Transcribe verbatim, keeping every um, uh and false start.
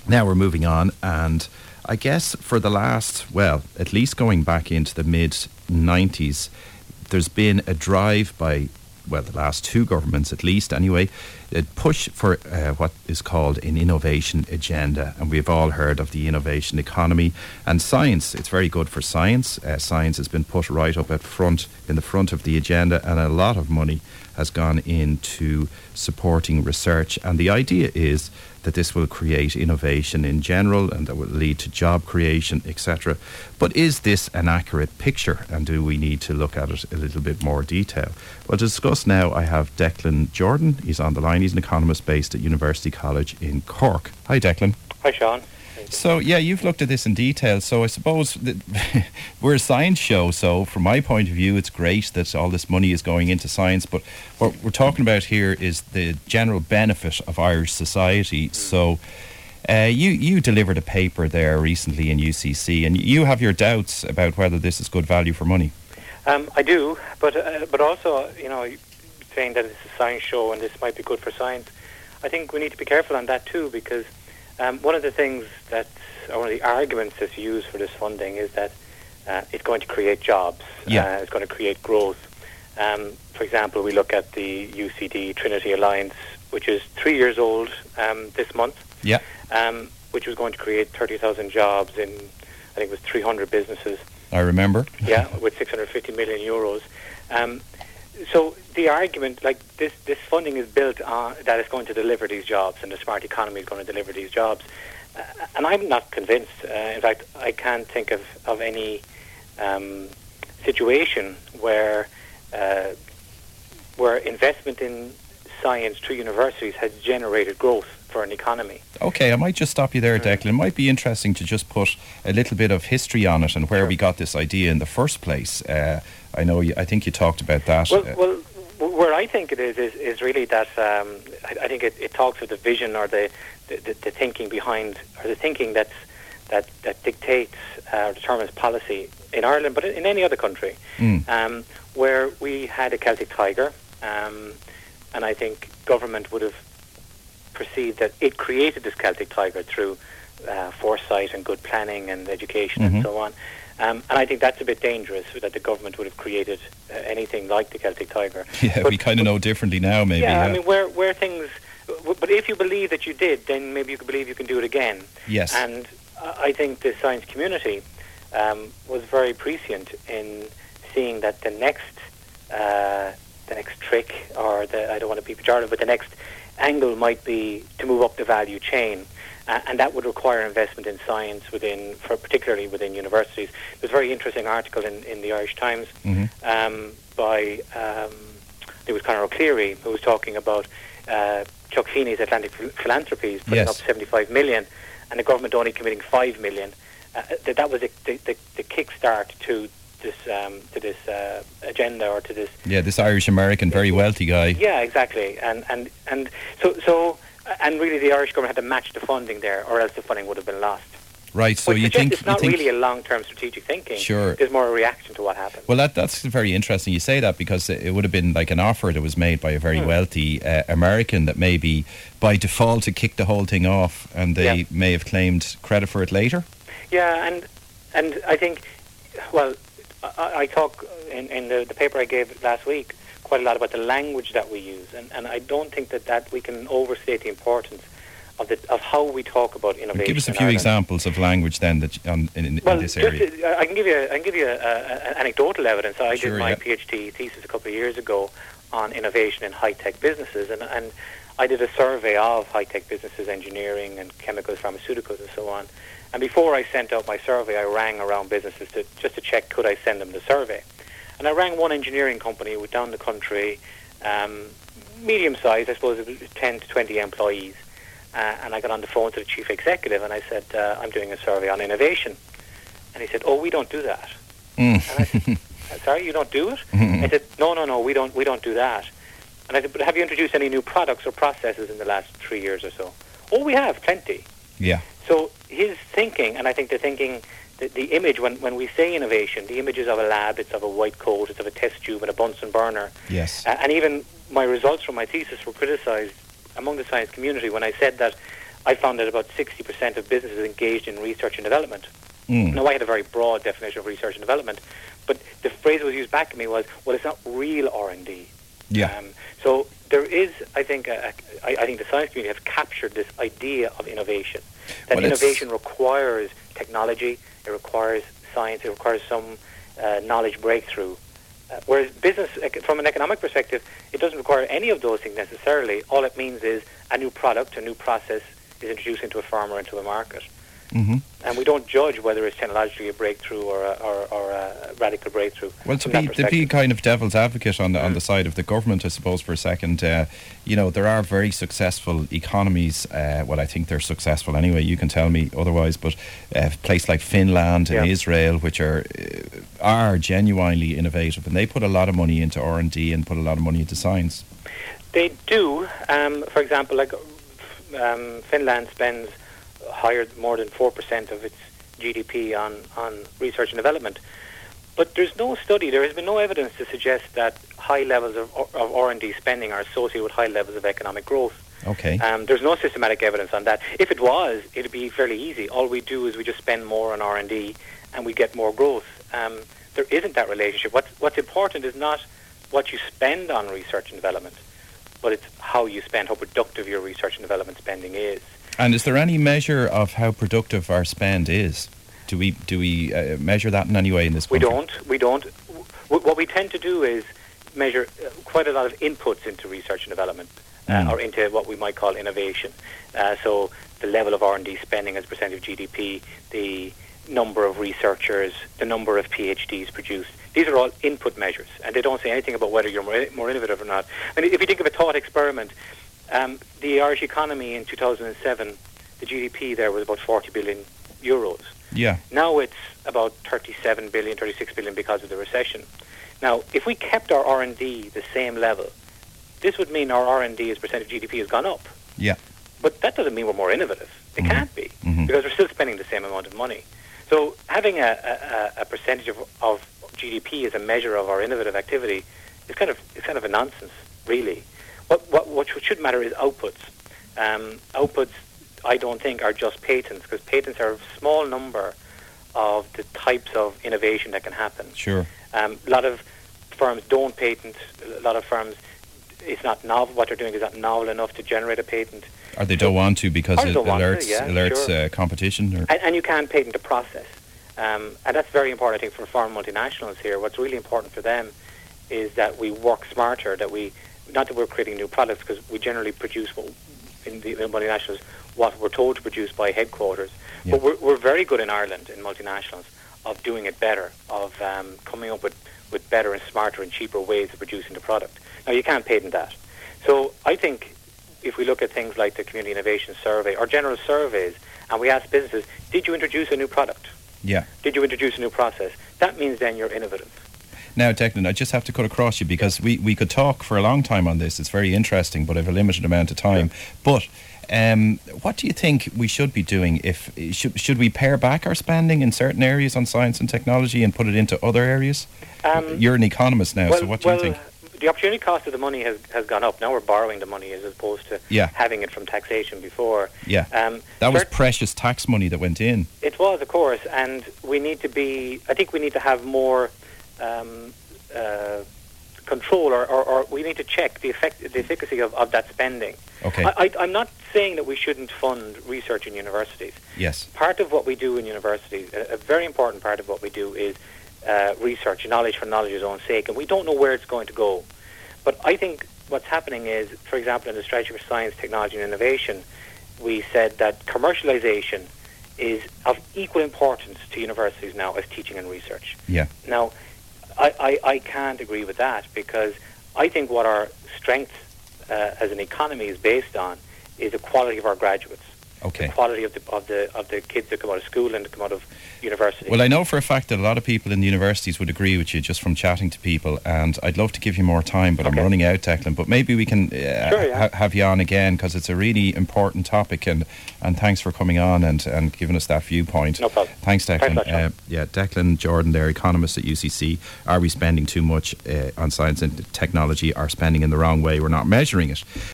Now we're moving on, and I guess for the last, well, at least going back into the mid nineties, there's been a drive by, well, the last two governments at least anyway, a push for uh, what is called an innovation agenda. And we've all heard of the innovation economy and science. It's very good for science. Uh, science has been put right up at front, in the front of the agenda, and a lot of money has gone into supporting research. And the idea is that this will create innovation in general and that will lead to job creation, et cetera. But is this an accurate picture, and do we need to look at it a little bit more detail? Well, to discuss now, I have Declan Jordan. He's on the line. He's an economist based at University College in Cork. Hi, Declan. Hi, Sean. So, yeah, you've looked at this in detail. So I suppose that we're a science show. So from my point of view, it's great that all this money is going into science. But what we're talking about here is the general benefit of Irish society. Mm. So uh, you, you delivered a paper there recently in U C C, and you have your doubts about whether this is good value for money. Um, I do, but uh, but also, you know, saying that it's a science show and this might be good for science, I think we need to be careful on that too, because Um, one of the things that, or one of the arguments that's used for this funding is that uh, it's going to create jobs, yeah. uh, it's going to create growth. Um, for example, we look at the U C D Trinity Alliance, which is three years old um, this month, yeah. um, which was going to create thirty thousand jobs in, I think it was three hundred businesses. I remember. Yeah, with six hundred fifty million euros. Um, So the argument, like this, this funding is built on that it's going to deliver these jobs, and the smart economy is going to deliver these jobs. Uh, and I'm not convinced. Uh, in fact, I can't think of of any um, situation where uh, where investment in science through universities has generated growth for an economy. Okay, I might just stop you there, Declan. It might be interesting to just put a little bit of history on it and where sure. we got this idea in the first place. Uh, I know. You, I think you talked about that. Well, well where I think it is is, is really that um, I, I think it, it talks of the vision or the, the, the thinking behind, or the thinking that's that that dictates uh, determines policy in Ireland, but in any other country, mm. um, where we had a Celtic Tiger, um, and I think government would have perceived that it created this Celtic Tiger through uh, foresight and good planning and education mm-hmm. and so on. Um, and I think that's a bit dangerous, that the government would have created uh, anything like the Celtic Tiger. Yeah, but, we kind of know differently now, maybe. Yeah, yeah, I mean, where where things... W- but if you believe that you did, then maybe you could believe you can do it again. Yes. And uh, I think the science community um, was very prescient in seeing that the next uh, the next trick, or the, I don't want to be pejorative, but the next angle might be to move up the value chain. Uh, and that would require investment in science within, for particularly within universities. There's a very interesting article in, in the Irish Times mm-hmm. um, by, um, it was Conor O'Cleary, who was talking about uh, Chuck Feeney's Atlantic Philanthropies putting yes. up seventy-five million, and the government only committing five million. Uh, that, that was a, the, the, the kickstart to this um, to this uh, agenda, or to this. Yeah, this Irish American, very wealthy guy. Yeah, exactly, and and and so so. And really, the Irish government had to match the funding there, or else the funding would have been lost. Right. So Which you think it's not you think, really a long-term strategic thinking. Sure. There's more a reaction to what happened. Well, that that's very interesting. You say that because it would have been like an offer that was made by a very mm. wealthy uh, American that maybe by default to kick the whole thing off, and they yeah. may have claimed credit for it later. Yeah, and and I think, well, I, I talk in, in the, the paper I gave last week quite a lot about the language that we use, and, and I don't think that, that we can overstate the importance of the of how we talk about innovation. Give us a in few Ireland. examples of language then that um, in, in, well, in this just, area. uh, I can give you I can give you a, a, anecdotal evidence. I sure, did my yeah. PhD thesis a couple of years ago on innovation in high tech businesses, and and I did a survey of high tech businesses, engineering and chemicals, pharmaceuticals, and so on. And before I sent out my survey, I rang around businesses to just to check could I send them the survey. And I rang one engineering company with down the country. Um, medium size, I suppose, it was ten to twenty employees. Uh, and I got on the phone to the chief executive and I said, uh, I'm doing a survey on innovation. And he said, oh, we don't do that. Mm. And I said, sorry, you don't do it? I said, no, no, no, we don't, we don't do that. And I said, but have you introduced any new products or processes in the last three years or so? Oh, we have, plenty. Yeah. So his thinking, and I think the thinking, the, the image, when, when we say innovation, the image is of a lab, it's of a white coat, it's of a test tube and a Bunsen burner. Yes. Uh, and even my results from my thesis were criticised among the science community when I said that I found that about sixty percent of businesses engaged in research and development. Mm. Now, I had a very broad definition of research and development, but the phrase that was used back at me was, well, it's not real R and D. Yeah. Um, so there is, I think, a, a, I, I think the science community have captured this idea of innovation. That well, innovation requires technology, it requires science, it requires some uh, knowledge breakthrough. Uh, whereas business, from an economic perspective, it doesn't require any of those things necessarily. All it means is a new product, a new process is introduced into a firm or into a market. Mm-hmm. And we don't judge whether it's technologically a breakthrough or a, or, or a radical breakthrough. Well, to be, to be kind of devil's advocate on the, mm. on the side of the government, I suppose, for a second, uh, you know, there are very successful economies. Uh, well, I think they're successful anyway. You can tell me otherwise. But uh, a place like Finland and yeah. Israel, which are uh, are genuinely innovative, and they put a lot of money into R and D and put a lot of money into science. They do. Um, for example, like um, Finland spends higher, more than four percent of its G D P on, on research and development. But there's no study, there has been no evidence to suggest that high levels of, of R and D spending are associated with high levels of economic growth. Okay. Um, there's no systematic evidence on that. If it was, it'd be fairly easy. All we do is we just spend more on R and D and we get more growth. Um, there isn't that relationship. What's, what's important is not what you spend on research and development, but it's how you spend, how productive your research and development spending is. And is there any measure of how productive our spend is? Do we do we uh, measure that in any way in this country? We don't. We don't. W- what we tend to do is measure uh, quite a lot of inputs into research and development, uh, mm. or into what we might call innovation. Uh, so the level of R and D spending as a percent of G D P, the number of researchers, the number of PhDs produced. These are all input measures, and they don't say anything about whether you're more, more innovative or not. I mean, if you think of a thought experiment, Um, the Irish economy in two thousand seven, the G D P there was about forty billion euros. Yeah. Now it's about thirty-seven billion, thirty-six billion because of the recession. Now, if we kept our R and D the same level, this would mean our R and D as percent of G D P has gone up. Yeah. But that doesn't mean we're more innovative. It mm-hmm. can't be, mm-hmm. because we're still spending the same amount of money. So having a, a, a percentage of, of G D P as a measure of our innovative activity is kind of it's kind of a nonsense, really. What, what, what should matter is outputs. Um, outputs, I don't think, are just patents, because patents are a small number of the types of innovation that can happen. Sure. Um, a lot of firms don't patent. A lot of firms, it's not novel. What they're doing is not novel enough to generate a patent. Or they don't want to because it alerts, to, yeah, alerts sure. uh, competition. Or? And, and you can't patent the process. Um, and that's very important, I think, for foreign multinationals here. What's really important for them is that we work smarter, that we... Not that we're creating new products, because we generally produce what, in the, the multinationals what we're told to produce by headquarters. Yeah. But we're, we're very good in Ireland, in multinationals, of doing it better, of um, coming up with, with better and smarter and cheaper ways of producing the product. Now, you can't patent that. So I think if we look at things like the Community Innovation Survey or general surveys, and we ask businesses, did you introduce a new product? Yeah. Did you introduce a new process? That means then you're innovative. Now, Declan, I just have to cut across you because we, we could talk for a long time on this. It's very interesting, but I have a limited amount of time. Yeah. But um, what do you think we should be doing? If should, should we pare back our spending in certain areas on science and technology and put it into other areas? Um, You're an economist now, well, so what do well, you think? The opportunity cost of the money has, has gone up. Now we're borrowing the money as opposed to yeah. having it from taxation before. Yeah, um, that was precious tax money that went in. It was, of course, and we need to be, I think we need to have more um, uh, control, or, or, or we need to check the, effect, the efficacy of, of that spending. Okay. I, I, I'm not saying that we shouldn't fund research in universities. Yes. Part of what we do in universities, a, a very important part of what we do is Uh, research, knowledge for knowledge's own sake, and we don't know where it's going to go. But I think what's happening is, for example, in the Strategy for Science, Technology and Innovation, we said that commercialization is of equal importance to universities now as teaching and research. Yeah. Now, I, I, I can't agree with that, because I think what our strength uh, as an economy is based on is the quality of our graduates. Okay. The quality of the of the of the kids that come out of school and that come out of university. Well, I know for a fact that a lot of people in the universities would agree with you just from chatting to people, and I'd love to give you more time, but okay. I'm running out, Declan. But maybe we can uh, sure, yeah. ha- have you on again, because it's a really important topic, and, and thanks for coming on and, and giving us that viewpoint. No problem. Thanks, Declan. Thanks, uh, yeah, Declan Jordan there, economist at U C C. Are we spending too much uh, on science and technology? Are spending in the wrong way? We're not measuring it.